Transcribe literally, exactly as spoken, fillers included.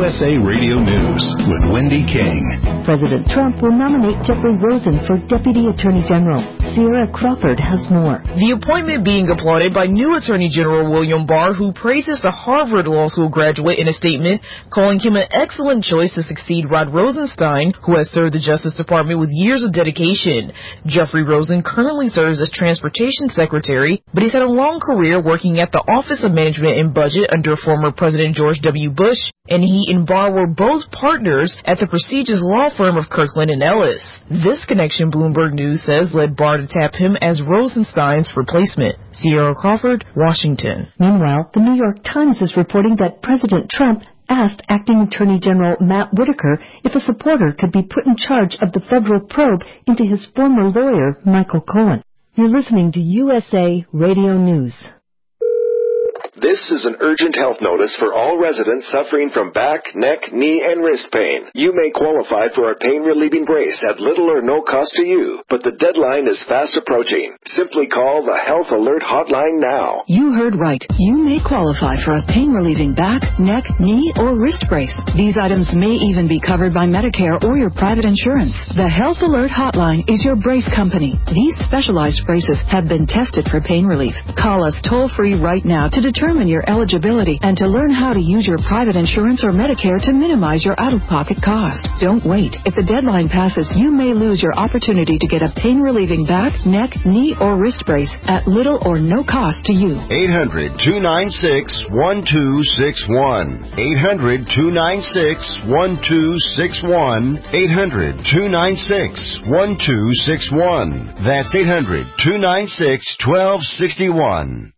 S A Radio News with Wendy King. President Trump will nominate Jeffrey Rosen for Deputy Attorney General. Sierra Crawford has more. The appointment being applauded by new Attorney General William Barr, who praises the Harvard Law School graduate in a statement, calling him an excellent choice to succeed Rod Rosenstein, who has served the Justice Department with years of dedication. Jeffrey Rosen currently serves as Transportation Secretary, but he's had a long career working at the Office of Management and Budget under former President George W. Bush, and he and Barr were both partners at the prestigious law firm of Kirkland and Ellis. This connection, Bloomberg News says, led Barr to tap him as Rosenstein's replacement. Sierra Crawford, Washington. Meanwhile, the New York Times is reporting that President Trump asked Acting Attorney General Matt Whitaker if a supporter could be put in charge of the federal probe into his former lawyer, Michael Cohen. You're listening to U S A Radio News. This is an urgent health notice for all residents suffering from back, neck, knee, and wrist pain. You may qualify for a pain-relieving brace at little or no cost to you, but the deadline is fast approaching. Simply call the Health Alert Hotline now. You heard right. You may qualify for a pain-relieving back, neck, knee, or wrist brace. These items may even be covered by Medicare or your private insurance. The Health Alert Hotline is your brace company. These specialized braces have been tested for pain relief. Call us toll-free right now to determine your eligibility and to learn how to use your private insurance or Medicare to minimize your out-of-pocket cost. Don't wait. If the deadline passes, you may lose your opportunity to get a pain-relieving back, neck, knee, or wrist brace at little or no cost to you. eight hundred, two nine six, one two six one. eight hundred, two nine six, one two six one. eight hundred, two nine six, one two six one. That's eight hundred, two nine six, one two six one.